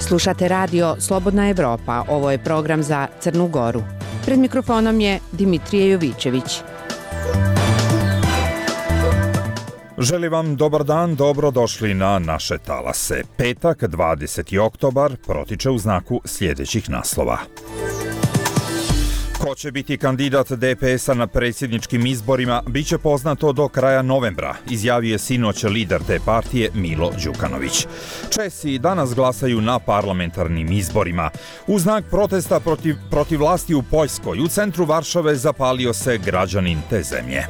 Slušate radio Slobodna Evropa, ovo je program za Crnu Goru. Pred mikrofonom je Dimitrije Jovićević. Želim vam dobar dan, dobrodošli na naše talase. Petak, 20. oktobar, protiče u znaku sljedećih naslova. Ko će biti kandidat DPS-a na predsjedničkim izborima biće poznato do kraja novembra, izjavio je sinoć lider te partije Milo Đukanović. Česi danas glasaju na parlamentarnim izborima. U znak protesta protiv vlasti u Poljskoj, u centru Varšave zapalio se građanin te zemlje.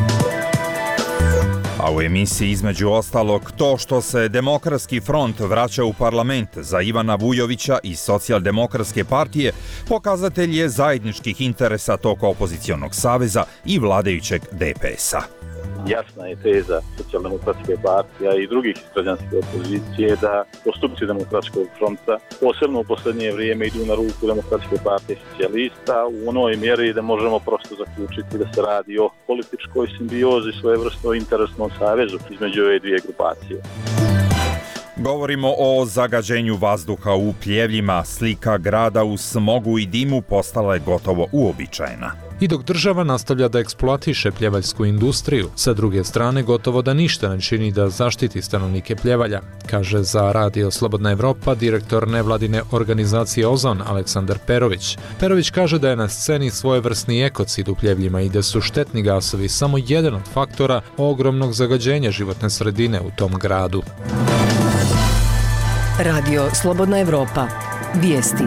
A u emisiji između ostalog to što se Demokratski front vraća u parlament za Ivana Vujovića i Socijaldemokratske partije pokazatelj je zajedničkih interesa tog opozicionog saveza i vladajućeg DPS-a. Jasna je teza Socijaldemokratske partije i drugih građanske opozicije da postupci Demokratskog fronta, posebno u posljednje vrijeme, idu na ruku Demokratske partije socijalista u onoj mjeri da možemo prosto zaključiti da se radi o političkoj simbiozi, svojevrsnom interesnom savezu između ove dvije grupacije. Govorimo o zagađenju vazduha u Pljevljima. Slika grada u smogu i dimu postala je gotovo uobičajena. I dok država nastavlja da eksploatiše pljevaljsku industriju, sa druge strane gotovo da ništa ne čini da zaštiti stanovnike Pljevalja, kaže za radio Slobodna Evropa direktor nevladine organizacije Ozon Aleksandar Perović. Perović kaže da je na sceni svojevrsni ekocid u Pljevljima i da su štetni gasovi samo jedan od faktora ogromnog zagađenja životne sredine u tom gradu. Radio Slobodna Evropa. Vijesti.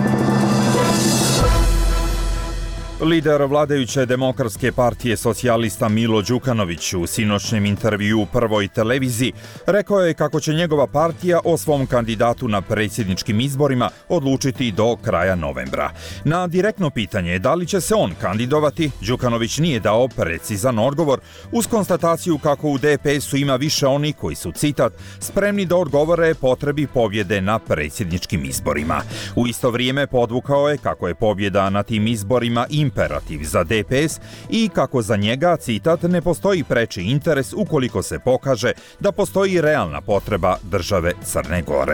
Lider vladajuće Demokratske partije socijalista Milo Đukanović u sinoćnjem intervjuu u Prvoj televiziji rekao je kako će njegova partija o svom kandidatu na predsjedničkim izborima odlučiti do kraja novembra. Na direktno pitanje da li će se on kandidovati, Đukanović nije dao precizan odgovor, uz konstataciju kako u DPS-u ima više onih koji su, citat, spremni da odgovore potrebi pobjede na predsjedničkim izborima. U isto vrijeme podvukao je kako je pobjeda na tim izborima imperativ za DPS i kako za njega, citat, ne postoji preči interes ukoliko se pokaže da postoji realna potreba države Crne Gore.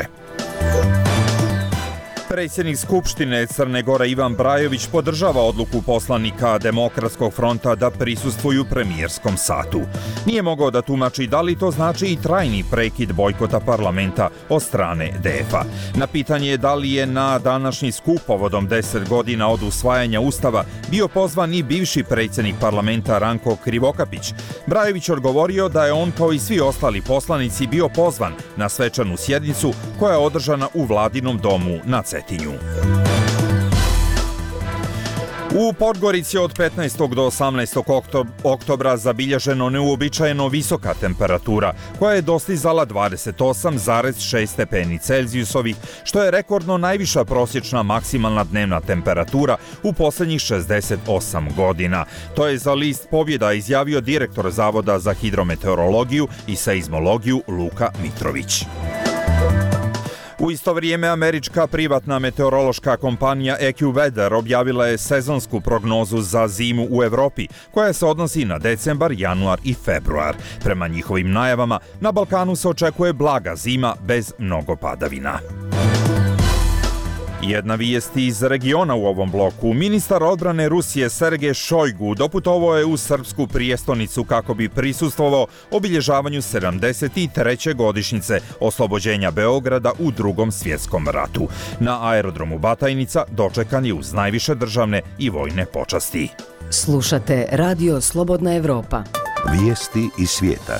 Predsjednik Skupštine Crne Gore Ivan Brajović podržava odluku poslanika Demokratskog fronta da prisustvuju premijerskom satu. Nije mogao da tumači da li to znači i trajni prekid bojkota parlamenta od strane DF-a. Na pitanje da li je na današnji skup povodom 10 godina od usvajanja Ustava bio pozvan i bivši predsjednik parlamenta Ranko Krivokapić, Brajović odgovorio da je on kao i svi ostali poslanici bio pozvan na svečanu sjednicu koja je održana u Vladinom domu na Cetinju. U Podgorici od 15. do 18. oktobra zabilježeno neuobičajeno visoka temperatura koja je dostizala 28,6 stepeni Celzijusovih, što je rekordno najviša prosječna maksimalna dnevna temperatura u posljednjih 68 godina. To je za list Pobjeda izjavio direktor Zavoda za hidrometeorologiju i seizmologiju Luka Mitrović. U isto vrijeme američka privatna meteorološka kompanija AccuWeather objavila je sezonsku prognozu za zimu u Evropi, koja se odnosi na decembar, januar i februar. Prema njihovim najavama, na Balkanu se očekuje blaga zima bez mnogo padavina. Jedna vijest iz regiona u ovom bloku. Ministar odbrane Rusije Sergej Šojgu doputovao je u srpsku prijestolnicu kako bi prisustvovao obilježavanju 73. godišnjice oslobođenja Beograda u Drugom svjetskom ratu. Na aerodromu Batajnica dočekan je uz najviše državne i vojne počasti. Slušate Radio Slobodna Evropa. Vijesti iz svijeta.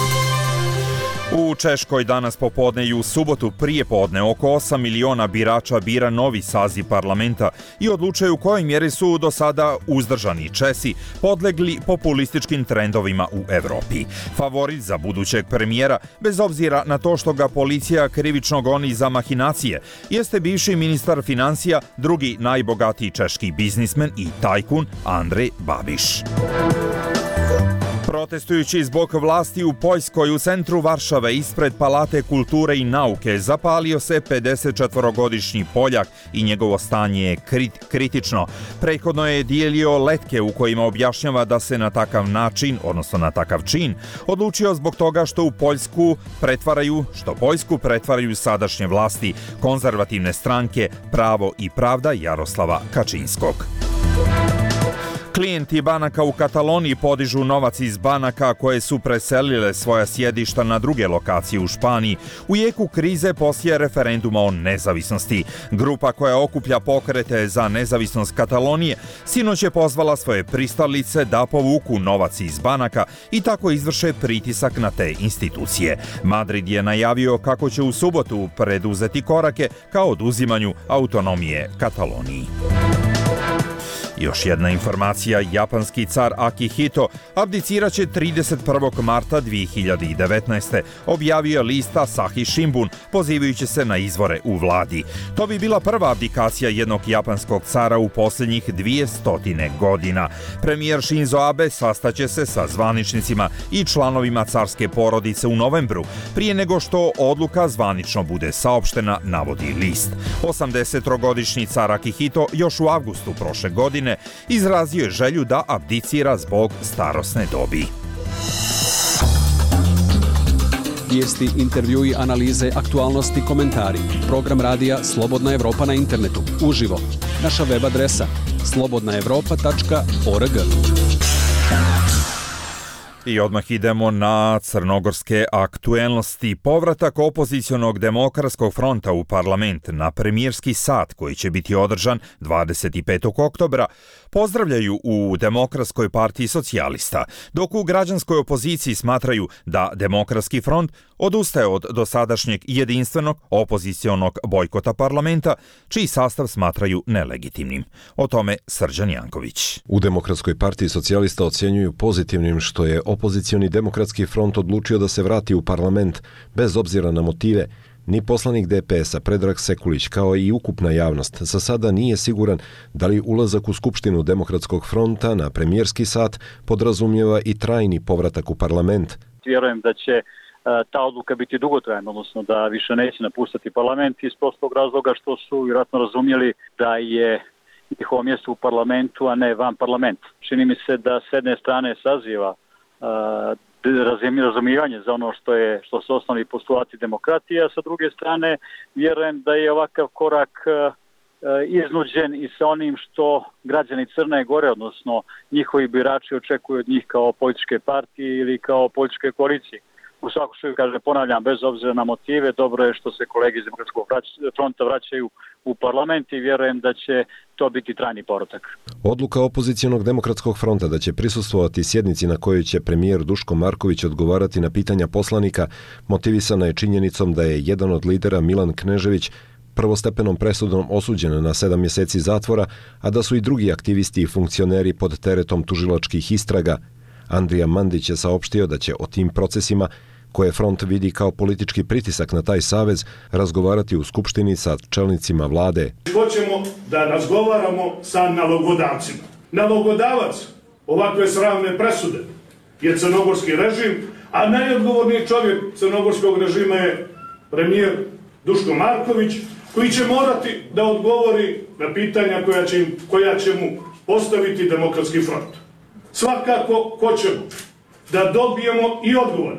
U Češkoj danas popodne i u subotu prije podne oko 8 miliona birača bira novi saziv parlamenta i odlučuju u kojoj mjeri su do sada uzdržani Česi podlegli populističkim trendovima u Evropi. Favorit za budućeg premijera, bez obzira na to što ga policija krivično goni za mahinacije, jeste bivši ministar financija, drugi najbogatiji češki biznismen i tajkun Andrej Babiš. Protestujući zbog vlasti u Poljskoj u centru Varšave ispred Palate kulture i nauke zapalio se 54-godišnji Poljak i njegovo stanje je kritično. Prethodno je dijelio letke u kojima objašnjava da se na takav način, odnosno na takav čin, odlučio zbog toga što Poljsku pretvaraju sadašnje vlasti konzervativne stranke Pravo i pravda Jaroslava Kačinskog. Klijenti banaka u Kataloniji podižu novac iz banaka koje su preselile svoja sjedišta na druge lokacije u Španiji u jeku krize poslije referenduma o nezavisnosti. Grupa koja okuplja pokrete za nezavisnost Katalonije sinoć je pozvala svoje pristalice da povuku novac iz banaka i tako izvrše pritisak na te institucije. Madrid je najavio kako će u subotu preduzeti korake ka oduzimanju autonomije Kataloniji. Još jedna informacija, japanski car Akihito abdicirat će 31. marta 2019. objavio list Asahi Shimbun, pozivajući se na izvore u vladi. To bi bila prva abdikacija jednog japanskog cara u posljednjih 200 godina. Premijer Shinzo Abe sastaće se sa zvaničnicima i članovima carske porodice u novembru, prije nego što odluka zvanično bude saopštena, navodi list. 80-godišnji car Akihito još u avgustu prošle godine izrazio je želju da abdicira zbog starosne dobi. Vijesti, intervjui, analize, aktualnosti, komentari. Program radija Slobodna Evropa na internetu. Uživo. Naša web adresa slobodnaevropa.org. I odmah idemo na crnogorske aktuelnosti. Povratak opozicionog demokratskog fronta u parlament na premijerski sat koji će biti održan 25. oktobra pozdravljaju u Demokratskoj partiji socijalista, dok u građanskoj opoziciji smatraju da Demokratski front odustaje od dosadašnjeg jedinstvenog opozicionog bojkota parlamenta, čiji sastav smatraju nelegitimnim. O tome Srđan Janković. U Demokratskoj partiji socijalista ocjenjuju pozitivnim što je opozicioni Demokratski front odlučio da se vrati u parlament bez obzira na motive. Ni poslanik DPS-a Predrag Sekulić kao i ukupna javnost za sada nije siguran da li ulazak u Skupštinu Demokratskog fronta na premijerski sat podrazumijeva i trajni povratak u parlament. Vjerujem da će ta odluka biti dugotrajna, odnosno da više neće napustiti parlament iz prostog razloga što su vjerojatno razumjeli da je njihovo mjesto u parlamentu, a ne van parlamenta. Čini mi se da s jedne strane saziva razumijevanje za ono što su osnovni postulati demokratije, a sa druge strane vjerujem da je ovakav korak iznuđen i sa onim što građani Crne Gore, odnosno njihovi birači očekuju od njih kao političke partije ili kao političke koalicije. U svakom slučaju, ponavljam, bez obzira na motive, dobro je što se kolege iz Demokratskog fronta vraćaju u parlament i vjerujem da će to biti trajni povratak. Odluka opozicionog Demokratskog fronta da će prisustvovati sjednici na kojoj će premijer Duško Marković odgovarati na pitanja poslanika motivisana je činjenicom da je jedan od lidera Milan Knežević prvostepenom presudom osuđen na 7 mjeseci zatvora, a da su i drugi aktivisti i funkcioneri pod teretom tužilačkih istraga. Andrija Mandić je saopštio da će o tim procesima, koje front vidi kao politički pritisak na taj savez, razgovarati u Skupštini sa čelnicima vlade. Hoćemo da razgovaramo sa nalogodavcima. Nalogodavac ovakve sramne presude je crnogorski režim, a najodgovorniji čovjek crnogorskog režima je premijer Duško Marković, koji će morati da odgovori na pitanja koja će mu postaviti Demokratski front. Svakako hoćemo da dobijemo i odgovor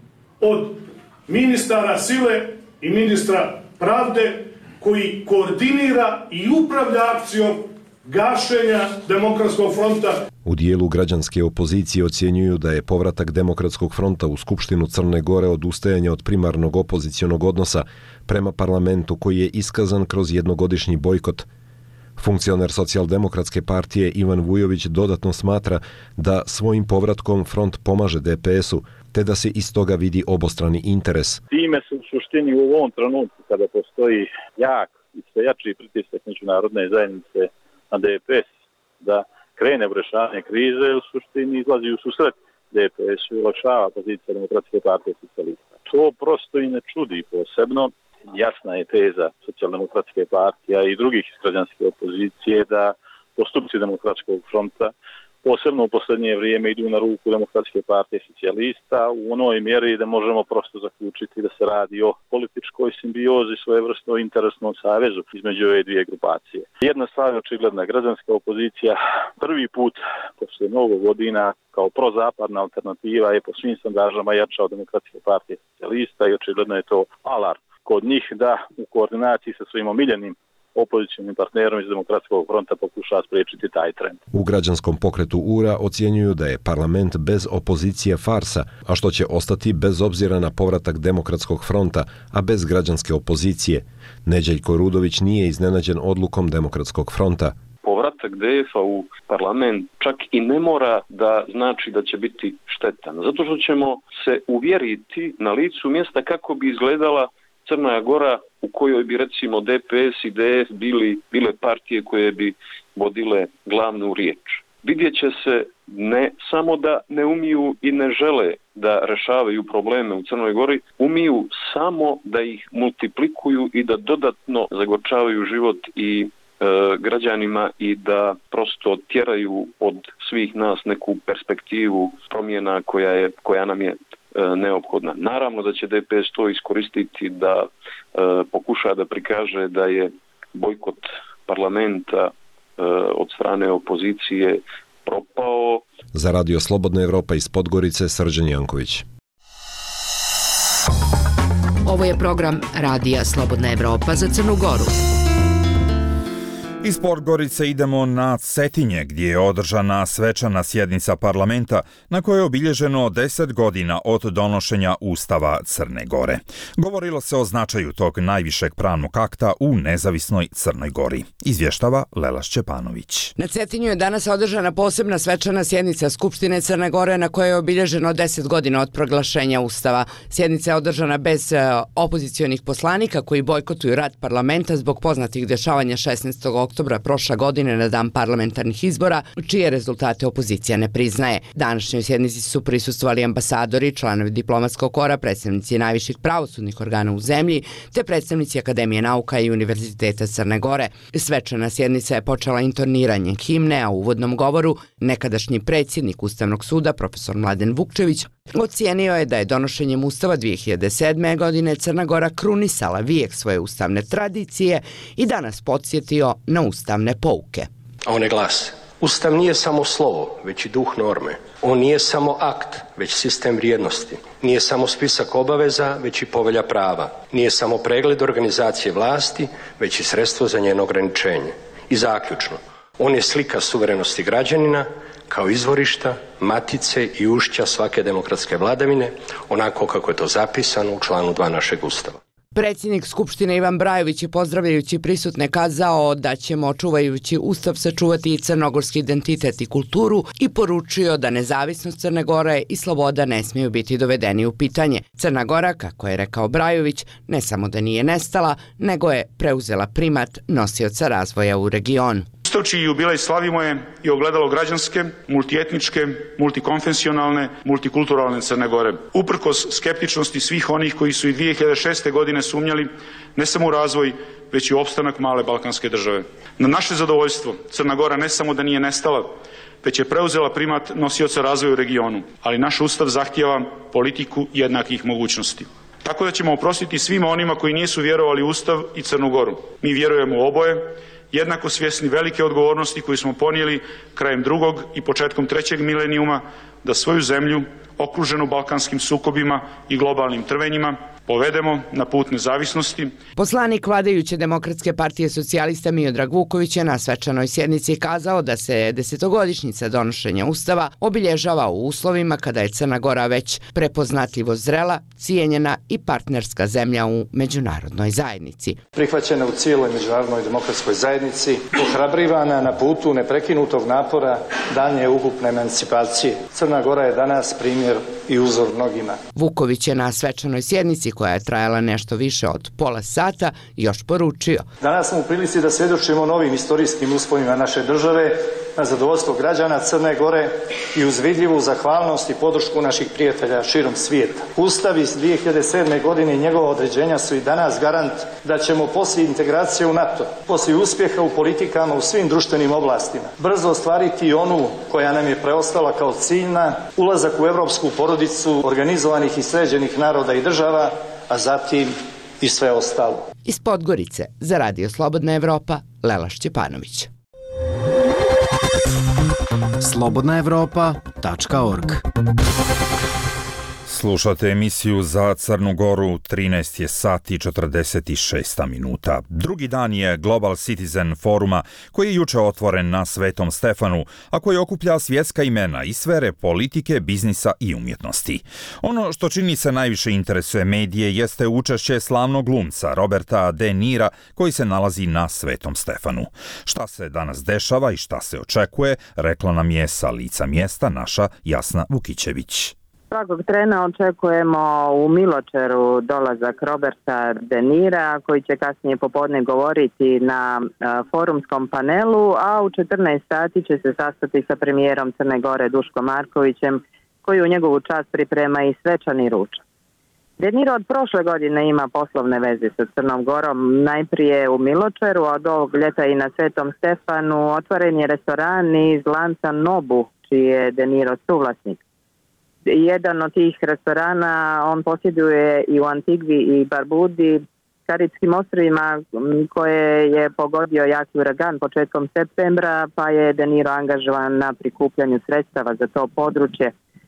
od ministara sile i ministra pravde koji koordinira i upravlja akcijom gašenja Demokratskog fronta. U dijelu građanske opozicije ocjenjuju da je povratak Demokratskog fronta u Skupštinu Crne Gore odustajanje od primarnog opozicionog odnosa prema parlamentu koji je iskazan kroz jednogodišnji bojkot. Funkcioner Socijaldemokratske partije Ivan Vujović dodatno smatra da svojim povratkom front pomaže DPS-u, te da se iz toga vidi obostrani interes. Time se u suštini u ovom trenutku kada postoji jak i sve jači pritisak međunarodne zajednice na DPS da krene u rješavanje krize, u suštini izlazi u susret DPS-u i olakšava pozicija Demokratske partije socijalista. To prosto i ne čudi posebno. Jasna je teza Socijaldemokratske partije i drugih iz građanske opozicije da postupci Demokratskog fronta posebno u posljednje vrijeme idu na ruku Demokratske partije socijalista u onoj mjeri da možemo prosto zaključiti da se radi o političkoj simbiozi, svojevrsnom interesnom savezu između ove dvije grupacije. Jedna stvar je očigledna, građanska opozicija prvi put posle mnogo godina kao prozapadna alternativa je po svim standardima jača od Demokratske partije socijalista i očigledno je to alarm kod njih da u koordinaciji sa svojim omiljenim opozicionim partnerom iz Demokratskog fronta pokuša spriječiti taj trend. U građanskom pokretu URA ocjenjuju da je parlament bez opozicije farsa, a što će ostati bez obzira na povratak Demokratskog fronta, a bez građanske opozicije. Neđeljko Rudović nije iznenađen odlukom Demokratskog fronta. Povratak DF-a u parlament čak i ne mora da znači da će biti štetan, zato što ćemo se uvjeriti na licu mjesta kako bi izgledala Crna Gora u kojoj bi recimo DPS i DF bile partije koje bi vodile glavnu riječ. Vidjet će se ne samo da ne umiju i ne žele da rešavaju probleme u Crnoj Gori, umiju samo da ih multiplikuju i da dodatno zagorčavaju život i građanima i da prosto tjeraju od svih nas neku perspektivu promjena koja nam je neophodna. Naravno da će DPS to iskoristiti da pokuša da prikaže da je bojkot parlamenta od strane opozicije propao. Za Radio Slobodna Evropa iz Podgorice, Srđan Janković. Ovo je program Radija Slobodna Evropa za Crnu Goru. Iz Podgorice idemo na Cetinje, gdje je održana svečana sjednica parlamenta na kojoj je obilježeno 10 godina od donošenja Ustava Crne Gore. Govorilo se o značaju tog najvišeg pravnog akta u nezavisnoj Crnoj Gori. Izvještava Lela Šćepanović. Na Cetinju je danas održana posebna svečana sjednica Skupštine Crne Gore na kojoj je obilježeno 10 godina od proglašenja Ustava. Sjednica je održana bez opozicionih poslanika koji bojkotuju rad parlamenta zbog poznatih dešavanja 16. oktobra prošle godine na dan parlamentarnih izbora, čije rezultate opozicija ne priznaje. Današnjoj sjednici su prisustvovali ambasadori, članovi diplomatskog kora, predstavnici najviših pravosudnih organa u zemlji, te predstavnici Akademije nauka i Univerziteta Crne Gore. Svečana sjednica je počela intoniranjem himne, a u uvodnom govoru nekadašnji predsjednik Ustavnog suda, profesor Mladen Vukčević, ocijenio je da je donošenjem Ustava 2007. godine Crna Gora krunisala vijek svoje ustavne tradicije i danas podsjetio na ustavne pouke. A one glase: Ustav nije samo slovo, već i duh norme. On nije samo akt, već sistem vrijednosti. Nije samo spisak obaveza, već i povelja prava. Nije samo pregled organizacije vlasti, već i sredstvo za njeno ograničenje. I zaključno, on je slika suverenosti građanina kao izvorišta, matice i ušća svake demokratske vladavine, onako kako je to zapisano u članu 2 našeg Ustava. Predsjednik Skupštine Ivan Brajović je pozdravljajući prisutne kazao da ćemo čuvajući Ustav sačuvati i crnogorski identitet i kulturu i poručio da nezavisnost Crne Gore i sloboda ne smiju biti dovedeni u pitanje. Crna Gora, kako je rekao Brajović, ne samo da nije nestala, nego je preuzela primat nosioca razvoja u regionu. Čiji jubilej slavimo je i ogledalo građanske, multietničke, multikonfesionalne, multikulturalne Crne Gore. Uprkos skeptičnosti svih onih koji su i 2006. godine sumnjali ne samo u razvoj, već i u opstanak male balkanske države. Na naše zadovoljstvo, Crna Gora ne samo da nije nestala, već je preuzela primat nosioca razvoja u regionu, ali naš Ustav zahtijeva politiku jednakih mogućnosti. Tako da ćemo oprostiti svima onima koji nisu vjerovali u Ustav i Crnu Goru. Mi vjerujemo u oboje, jednako svjesni velike odgovornosti koju smo ponijeli krajem 2. i početkom 3. milenijuma da svoju zemlju, okruženu balkanskim sukobima i globalnim trvenjima, povedemo na put nezavisnosti. Poslanik vladajuće Demokratske partije socijalista Miodrag Vuković je na svečanoj sjednici kazao da se 10-godišnjica donošenja Ustava obilježava u uslovima kada je Crna Gora već prepoznatljivo zrela, cijenjena i partnerska zemlja u međunarodnoj zajednici. Prihvaćena u cijeloj međunarodnoj demokratskoj zajednici, ohrabrivana na putu neprekinutog napora daljnje ukupne emancipacije. Crna Gora je danas primjer i uzor mnogima. Vuković je na svečanoj sjednici koja je trajala nešto više od pola sata još poručio: Danas smo u prilici da svjedočimo novim istorijskim uslovima naše države na zadovoljstvo građana Crne Gore i uz vidljivu zahvalnost i podršku naših prijatelja širom svijeta. Ustav iz 2007. godine i njegova određenja su i danas garant da ćemo poslije integracije u NATO, poslije uspjeha u politikama u svim društvenim oblastima, brzo ostvariti i onu koja nam je preostala kao ciljna, ulazak u europsku porodicu organizovanih i sređenih naroda i država, a zatim i sve ostalo. Iz Podgorice za Radio Slobodna Evropa, Lela Šćepanović. slobodnaevropa.org. Slušate emisiju za Crnu Goru, 13 je sati 46 minuta. Drugi dan je Global Citizen foruma koji je juče otvoren na Svetom Stefanu, a koji okuplja svjetska imena iz sfere politike, biznisa i umjetnosti. Ono što čini se najviše interesuje medije jeste učešće slavnog glumca Roberta De Nira koji se nalazi na Svetom Stefanu. Šta se danas dešava i šta se očekuje, rekla nam je sa lica mjesta naša Jasna Vukićević. Svakog trena očekujemo u Miločeru dolazak Roberta De Nira koji će kasnije popodne govoriti na forumskom panelu, a u 14 sati će se sastati sa premijerom Crne Gore Duškom Markovićem koji u njegovu čast priprema i svečani ručak. De Niro od prošle godine ima poslovne veze sa Crnom Gorom, najprije u Miločeru, a od ovog ljeta i na Svetom Stefanu otvoren je restoran iz lanca Nobu, čiji je De Niro suvlasnik. Jedan od tih restorana on posjeduje i u Antigvi i Barbudi, Karibskim ostrvima koje je pogodio jaki uragan početkom septembra, pa je De Niro angažovan na prikupljanju sredstava za to područje.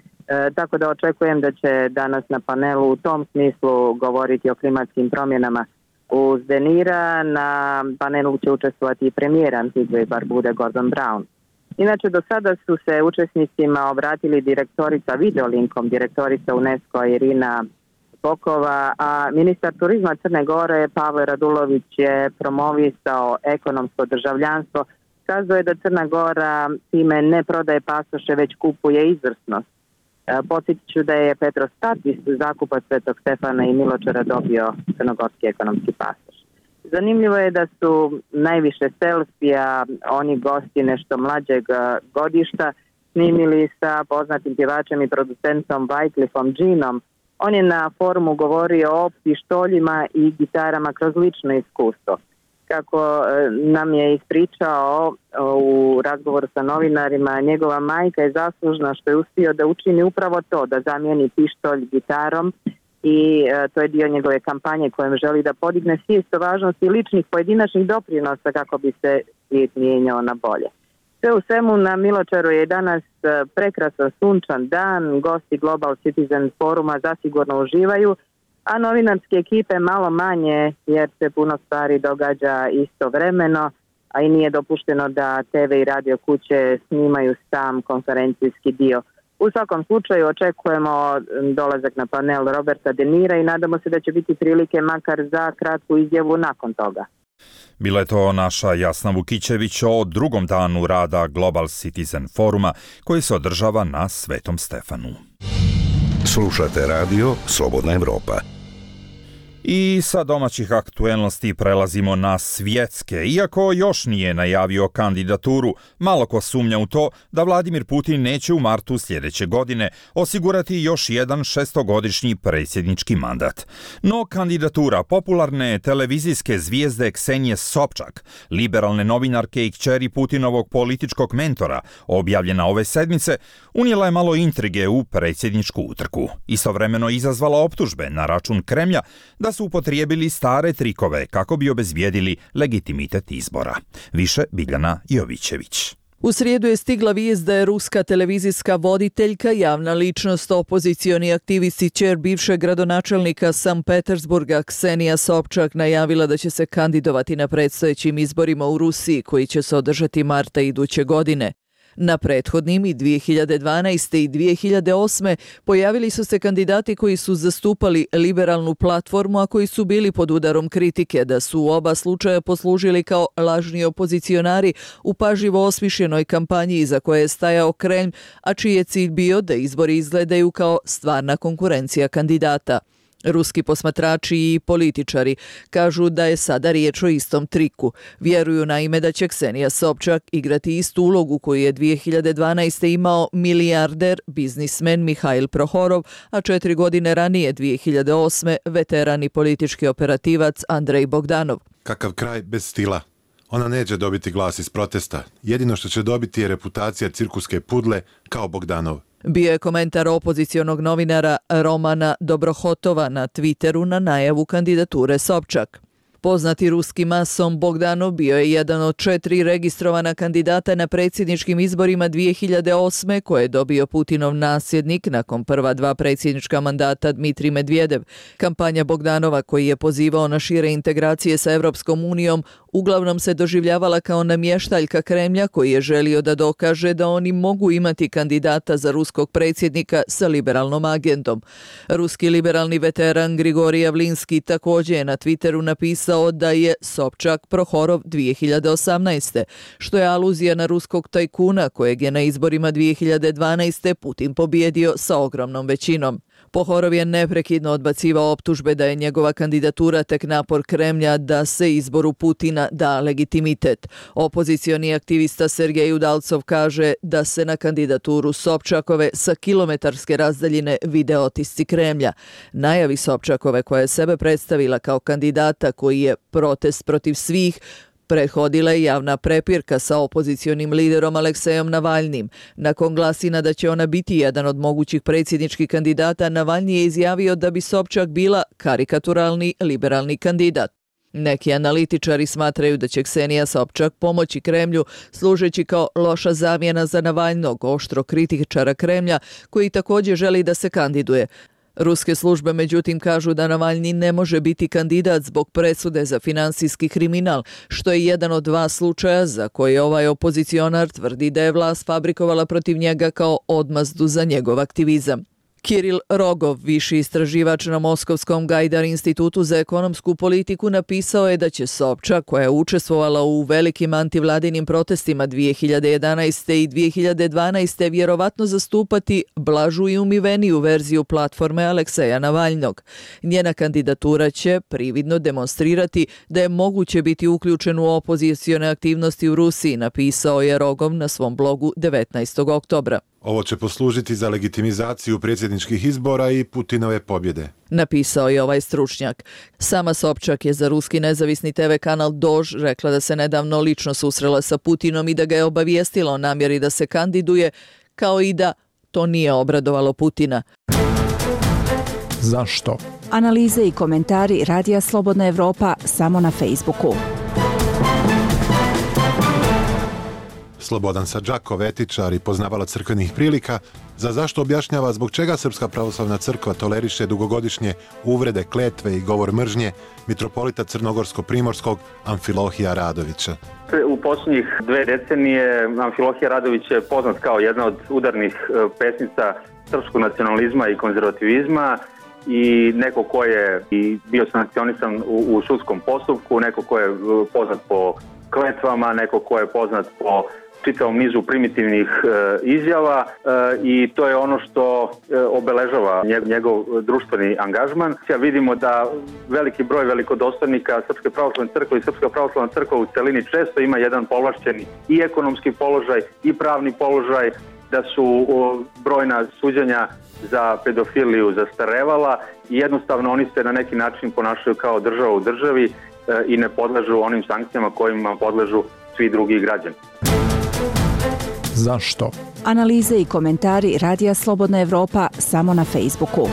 Tako da očekujem da će danas na panelu u tom smislu govoriti o klimatskim promjenama. Uz De Nira na panelu će učestvovati i premijer Antigve i Barbude Gordon Brown. Inače, do sada su se učesnicima obratili direktorica Videolinkom, direktorica UNESCO Irina Bokova, a ministar turizma Crne Gore Pavle Radulović je promovisao ekonomsko državljanstvo. Kazao je da Crna Gora time ne prodaje pasoše, već kupuje izvrsnost. Podsjetit ću da je Petros Tatis, zakupac Svetog Stefana i Miločera, dobio crnogorski ekonomski pasoš. Zanimljivo je da su najviše selfija oni gosti nešto mlađeg godišta snimili sa poznatim pjevačem i producentom Wyclifom Jeanom. On je na forumu govorio o pištoljima i gitarama kroz lično iskustvo. Kako nam je ispričao u razgovoru sa novinarima, njegova majka je zaslužna što je uspio da učini upravo to, da zamijeni pištolj gitarom, i to je dio njegove kampanje kojom želi da podigne svijest o važnosti ličnih pojedinačnih doprinosa kako bi se svijet mijenjao na bolje. Sve u svemu na Miločeru je danas prekrasan sunčan dan, gosti Global Citizen foruma zasigurno uživaju, a novinarske ekipe malo manje jer se puno stvari događa istovremeno, a i nije dopušteno da TV i radio kuće snimaju sam konferencijski dio. U svakom slučaju očekujemo dolazak na panel Roberta De Nira i nadamo se da će biti prilike makar za kratku izjavu nakon toga. Bila je to naša Jasna Vukićević o drugom danu rada Global Citizen foruma koji se održava na Svetom Stefanu. Slušate radio Slobodna Evropa. I sa domaćih aktuelnosti prelazimo na svjetske. Iako još nije najavio kandidaturu, malo ko sumnja u to da Vladimir Putin neće u martu sljedeće godine osigurati još jedan šestogodišnji predsjednički mandat. No kandidatura popularne televizijske zvijezde Ksenije Sobčak, liberalne novinarke i kćeri Putinovog političkog mentora, objavljena ove sedmice, unijela je malo intrige u predsjedničku utrku. Istovremeno izazvala optužbe na račun Kremlja da su upotrijebili stare trikove kako bi obezbijedili legitimitet izbora. Više Biljana Jovićević. U srijedu je stigla vijest da je ruska televizijska voditeljka, javna ličnost, opozicioni aktivist i kćer bivšeg gradonačelnika Sankt Petersburga Ksenija Sobčak najavila da će se kandidovati na predstojećim izborima u Rusiji koji će se održati marta iduće godine. Na prethodnim i 2012. i 2008. pojavili su se kandidati koji su zastupali liberalnu platformu, a koji su bili pod udarom kritike da su u oba slučaja poslužili kao lažni opozicionari u pažljivo osmišljenoj kampanji iza koje je stajao Kremlj, a čiji je cilj bio da izbori izgledaju kao stvarna konkurencija kandidata. Ruski posmatrači i političari kažu da je sada riječ o istom triku. Vjeruju naime da će Ksenija Sobčak igrati istu ulogu koju je 2012. imao milijarder, biznismen Mihail Prohorov, a 4 godine ranije, 2008. veteran i politički operativac Andrej Bogdanov. Kakav kraj bez stila. Ona neće dobiti glas iz protesta. Jedino što će dobiti je reputacija cirkuske pudle kao Bogdanov. Bio je komentar opozicionog novinara Romana Dobrohotova na Twitteru na najavu kandidature Sobčak. Poznati ruski mason Bogdanov bio je jedan od 4 registrovana kandidata na predsjedničkim izborima 2008. koje je dobio Putinov nasljednik nakon prva 2 predsjednička mandata Dmitrij Medvedev. Kampanja Bogdanova, koji je pozivao na šire integracije sa Europskom unijom, uglavnom se doživljavala kao namještaljka Kremlja koji je želio da dokaže da oni mogu imati kandidata za ruskog predsjednika sa liberalnom agendom. Ruski liberalni veteran Grigorij Javlinski također je na Twitteru napisao da je Sobčak Prohorov 2018. što je aluzija na ruskog tajkuna kojeg je na izborima 2012. Putin pobijedio sa ogromnom većinom. Pohorov je neprekidno odbacivao optužbe da je njegova kandidatura tek napor Kremlja da se izboru Putina da legitimitet. Opozicioni aktivista Sergej Udalcov kaže da se na kandidaturu Sobčakove sa kilometarske razdaljine vide otisci Kremlja. Najavi Sobčakove, koja je sebe predstavila kao kandidata koji je protest protiv svih, prethodila je javna prepirka sa opozicionim liderom Aleksejom Navalnim. Nakon glasina da će ona biti jedan od mogućih predsjedničkih kandidata, Navalni je izjavio da bi Sobčak bila karikaturalni liberalni kandidat. Neki analitičari smatraju da će Ksenija Sobčak pomoći Kremlju služeći kao loša zamjena za Navalnog, oštro kritičara Kremlja koji također želi da se kandiduje. Ruske službe međutim kažu da Navalni ne može biti kandidat zbog presude za finansijski kriminal, što je jedan od 2 slučaja za koje ovaj opozicionar tvrdi da je vlast fabrikovala protiv njega kao odmazdu za njegov aktivizam. Kiril Rogov, viši istraživač na Moskovskom Gajdar institutu za ekonomsku politiku, napisao je da će Sobčak, koja je učestvovala u velikim antivladinim protestima 2011. i 2012. vjerovatno zastupati blažu i umiveniju verziju platforme Alekseja Navalnog. Njena kandidatura će prividno demonstrirati da je moguće biti uključen u opozicione aktivnosti u Rusiji, napisao je Rogov na svom blogu 19. oktobra. Ovo će poslužiti za legitimizaciju predsjedničkih izbora i Putinove pobjede, napisao je ovaj stručnjak. Sama Sobčak je za ruski nezavisni TV kanal Dož rekla da se nedavno lično susrela sa Putinom i da ga je obavijestila o namjeri da se kandiduje, kao i da to nije obradovalo Putina. Zašto? Analize i komentari Radija Slobodna Evropa samo na Facebooku. Slobodan Sadžakov, etičar i poznavalac crkvenih prilika, za zašto objašnjava zbog čega Srpska pravoslavna crkva toleriše dugogodišnje uvrede, kletve i govor mržnje mitropolita Crnogorsko-primorskog Amfilohija Radovića. U posljednjih 2 decenije Amfilohija Radović je poznat kao jedna od udarnih pesnica srpskog nacionalizma i konzervativizma i neko ko je i bio sankcionisan u sudskom postupku, neko ko je poznat po kletvama, neko ko je poznat po čitavom nizu primitivnih izjava i to je ono što obeležava njegov društveni angažman. Vidimo da veliki broj velikodostojnika Srpske pravoslavne crkve i Srpska pravoslavna crkva u celini često ima jedan povlašćeni i ekonomski položaj i pravni položaj, da su brojna suđenja za pedofiliju zastarevala i jednostavno oni se na neki način ponašaju kao država u državi i ne podležu onim sankcijama kojima podležu svi drugi građani. Zašto? Analize i komentari Radija Slobodna Evropa samo na Facebooku.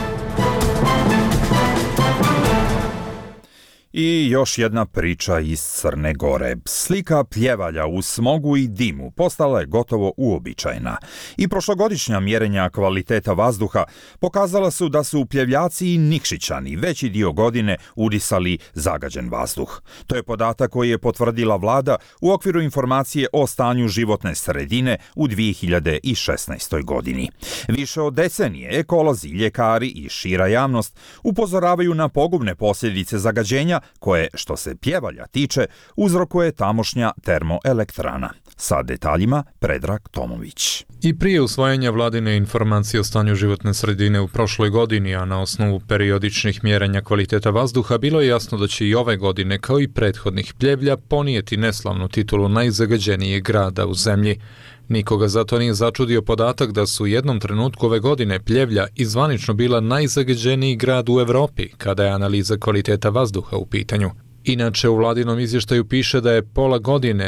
I još jedna priča iz Crne Gore. Slika pljevalja u smogu i dimu postala je gotovo uobičajena. I prošlogodišnja mjerenja kvaliteta vazduha pokazala su da su pljevljaci i Nikšićani veći dio godine udisali zagađen vazduh. To je podatak koji je potvrdila vlada u okviru informacije o stanju životne sredine u 2016. godini. Više od decenije ekolozi, ljekari i šira javnost upozoravaju na pogubne posljedice zagađenja koje, što se Pljevalja tiče, uzrokuje tamošnja termoelektrana. Sa detaljima Predrag Tomović. I prije usvajanja vladine informacije o stanju životne sredine u prošloj godini, a na osnovu periodičnih mjerenja kvaliteta vazduha, bilo je jasno da će i ove godine, kao i prethodnih Pljevlja, ponijeti neslavnu titulu najzagađenijeg grada u zemlji. Nikoga zato nije začudio podatak da su u jednom trenutku ove godine Pljevlja izvanično bila najzagađeniji grad u Evropi kada je analiza kvaliteta vazduha u pitanju. Inače, u vladinom izvještaju piše da je pola godine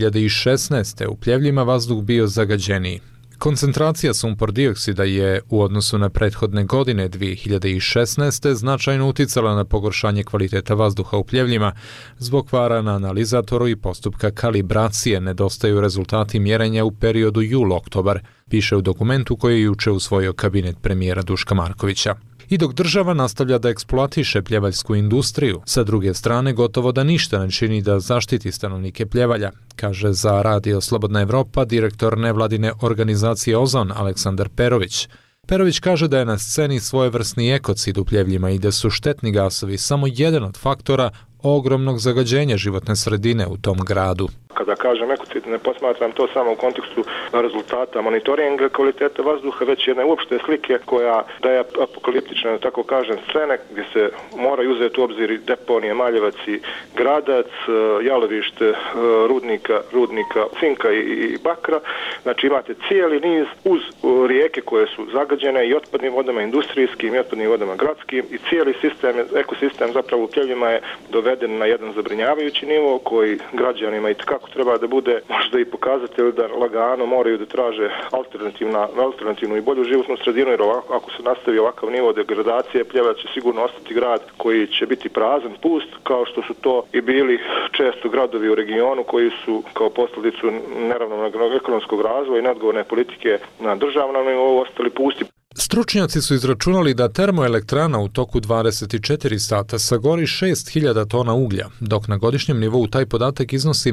2016. u Pljevljima vazduh bio zagađeniji. Koncentracija sumpor dioksida je u odnosu na prethodne godine 2016. značajno uticala na pogoršanje kvaliteta vazduha u Pljevljima. Zbog kvara na analizatoru i postupka kalibracije nedostaju rezultati mjerenja u periodu jul-oktobar, piše u dokumentu koji je juče usvojio kabinet premijera Duška Markovića. I dok država nastavlja da eksploatiše pljevaljsku industriju, sa druge strane gotovo da ništa ne čini da zaštiti stanovnike Pljevalja, kaže za Radio Slobodna Evropa direktor nevladine organizacije Ozon Aleksandar Perović. Perović kaže da je na sceni svojevrsni ekocid u Pljevljima i da su štetni gasovi samo jedan od faktora ogromnog zagađenja životne sredine u tom gradu. Kada kažem ekocid, ne posmatram to samo u kontekstu rezultata monitoringa kvalitete vazduha, već jedne uopšte slike koja daje apokaliptične, da tako kažem, scene gdje se moraju uzeti u obzir deponije Maljevac i Gradac, jalovište rudnika cinka i bakra. Znači imate cijeli niz uz rijeke koje su zagađene i otpadnim vodama industrijskim i otpadnim vodama gradskim i cijeli ekosistem zapravo u Pljevljima je doveden na jedan zabrinjavajući nivo koji građanima i kako treba da bude možda i pokazatelj da lagano moraju da traže alternativnu i bolju životnu sredinu, jer ako se nastavi ovakav nivo degradacije, Pljevac će sigurno ostati grad koji će biti prazan, pust, kao što su to i bili često gradovi u regionu koji su kao posljedicu neravnomjernog ekonomskog razvoja i neodgovorne politike na državnom nivou ostali pusti. Stručnjaci su izračunali da termoelektrana u toku 24 sata sagori 6.000 tona uglja, dok na godišnjem nivou taj podatak iznosi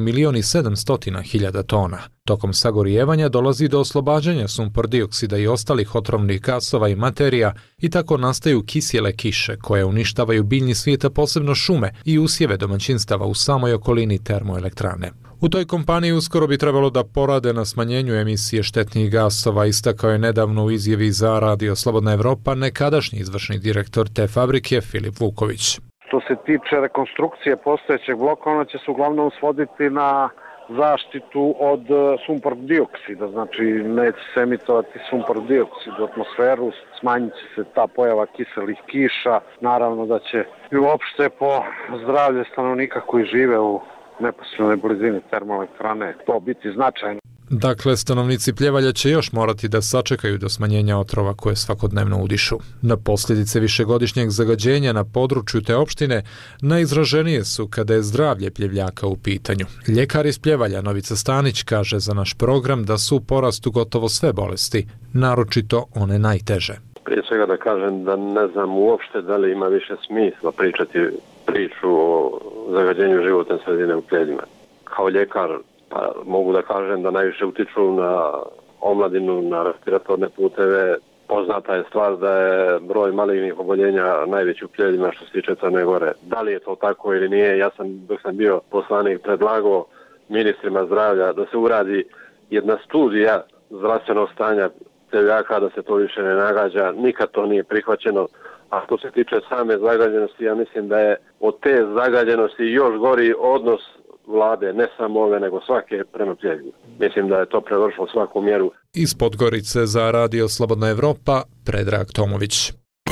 1.700.000 tona. Tokom sagorijevanja dolazi do oslobađanja sumpor dioksida i ostalih otrovnih gasova i materija i tako nastaju kisjele kiše koje uništavaju biljni svijet, a posebno šume i usjeve domaćinstava u samoj okolini termoelektrane. U toj kompaniji uskoro bi trebalo da porade na smanjenju emisije štetnih gasova, istakao je nedavno u izjavi za Radio Slobodna Evropa nekadašnji izvršni direktor te fabrike Filip Vuković. Što se tiče rekonstrukcije postojećeg bloka, ona će se uglavnom svoditi na zaštitu od sumpor dioksida, znači neće se emitovati sumpor dioksid u atmosferu, smanjit će se ta pojava kiselih kiša, naravno da će i uopšte po zdravlje stanovnika koji žive u neposrednoj blizini termoelektrane to biti značajno. Dakle, stanovnici Pljevalja će još morati da sačekaju do smanjenja otrova koje svakodnevno udišu. Na posljedice višegodišnjeg zagađenja na području te opštine najizraženije su kada je zdravlje Pljevljaka u pitanju. Ljekar iz Pljevalja Novica Stanić kaže za naš program da su u porastu gotovo sve bolesti, naročito one najteže. Prije svega da kažem da ne znam uopšte da li ima više smisla pričati priču o zagađenju životne sredine u Pljevljima. Kao ljekar mogu da kažem da najviše utiču na omladinu, na respiratorne puteve. Poznata je stvar da je broj malignih oboljenja najveći u Pljevljima što se tiče Crne Gore. Da li je to tako ili nije, ja sam dok sam bio poslanik predlagao ministrima zdravlja da se uradi jedna studija zdravstvenog stanja Pljevljaka, da se to više ne nagađa. Nikad to nije prihvaćeno. A što se tiče same zagađenosti, ja mislim da je od te zagađenosti još gori odnos vlade, ne samo ove, nego svake prema Pljevljima. Mislim da je to prevršilo svaku mjeru. Iz Podgorice za Radio Slobodna Evropa, Predrag Tomović.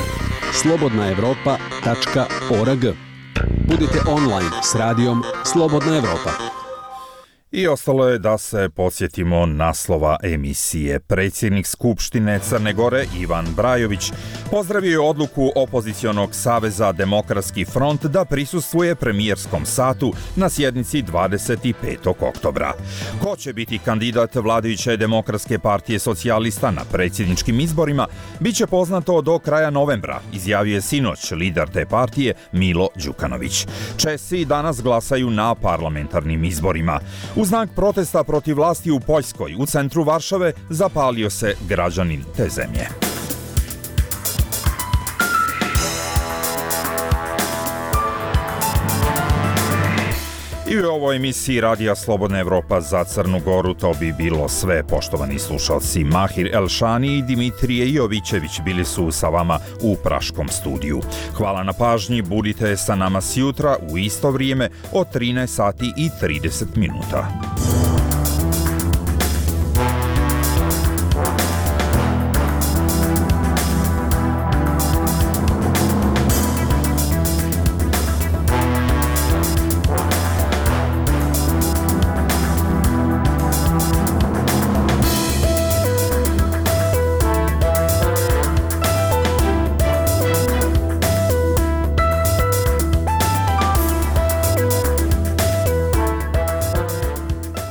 slobodnaevropa.org. Budite online s radijom Slobodna Evropa. I ostalo je da se podsjetimo naslova emisije. Predsjednik Skupštine Crne Gore Ivan Brajović pozdravio je odluku opozicionog saveza Demokratski front da prisustvuje premijerskom satu na sjednici 25. oktobra. Ko će biti kandidat vladajuće Demokratske partije socijalista na predsjedničkim izborima bit će poznato do kraja novembra, izjavio je sinoć lider te partije Milo Đukanović. Česi danas glasaju na parlamentarnim izborima. U znak protesta protiv vlasti u Poljskoj, u centru Varšave, zapalio se građanin te zemlje. I u ovoj emisiji Radija Slobodna Evropa za Crnu Goru to bi bilo sve, poštovani slušalci. Mahir Elšani i Dimitrije Jovićević bili su sa vama u Praškom studiju. Hvala na pažnji, budite sa nama sjutra u isto vrijeme od 13 sati i 30 minuta.